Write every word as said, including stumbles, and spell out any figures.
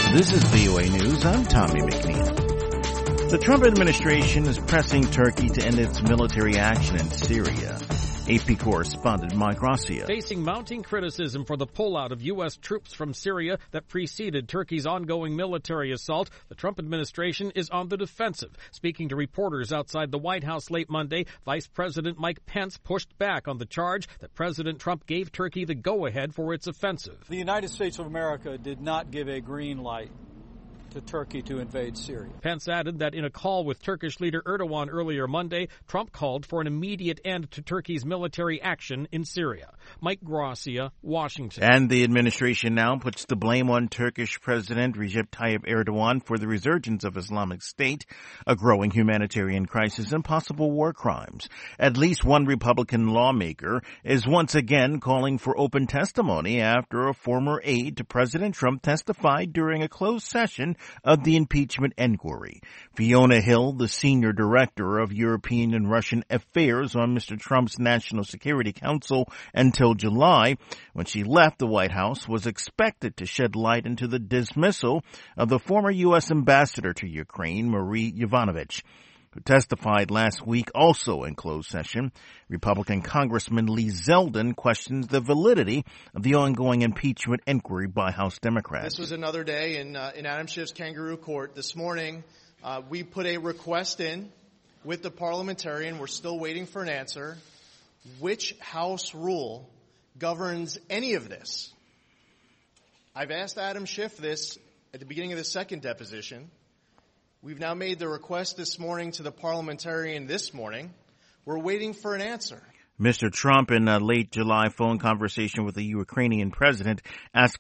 This is V O A News. I'm Tommy McNeil. The Trump administration is pressing Turkey to end its military action in Syria. A P correspondent Mike Gracia. Facing mounting criticism for the pullout of U S troops from Syria that preceded Turkey's ongoing military assault, the Trump administration is on the defensive. Speaking to reporters outside the White House late Monday, Vice President Mike Pence pushed back on the charge that President Trump gave Turkey the go-ahead for its offensive. The United States of America did not give a green light to Turkey to invade Syria. Pence added that in a call with Turkish leader Erdogan earlier Monday, Trump called for an immediate end to Turkey's military action in Syria. Mike Gracia, Washington. And the administration now puts the blame on Turkish President Recep Tayyip Erdogan for the resurgence of Islamic State, a growing humanitarian crisis, and possible war crimes. At least one Republican lawmaker is once again calling for open testimony after a former aide to President Trump testified during a closed session of the impeachment inquiry. Fiona Hill, the senior director of European and Russian affairs on Mister Trump's National Security Council until July, when she left the White House, was expected to shed light into the dismissal of the former U S ambassador to Ukraine, Marie Yovanovitch, who testified last week also in closed session. Republican Congressman Lee Zeldin questions the validity of the ongoing impeachment inquiry by House Democrats. This was another day in, uh, in Adam Schiff's kangaroo court. This morning, uh, we put a request in with the parliamentarian. We're still waiting for an answer. Which House rule governs any of this? I've asked Adam Schiff this at the beginning of the second deposition. We've now made the request this morning to the parliamentarian this morning. We're waiting for an answer. Mister Trump, in a late July phone conversation with the Ukrainian president, asked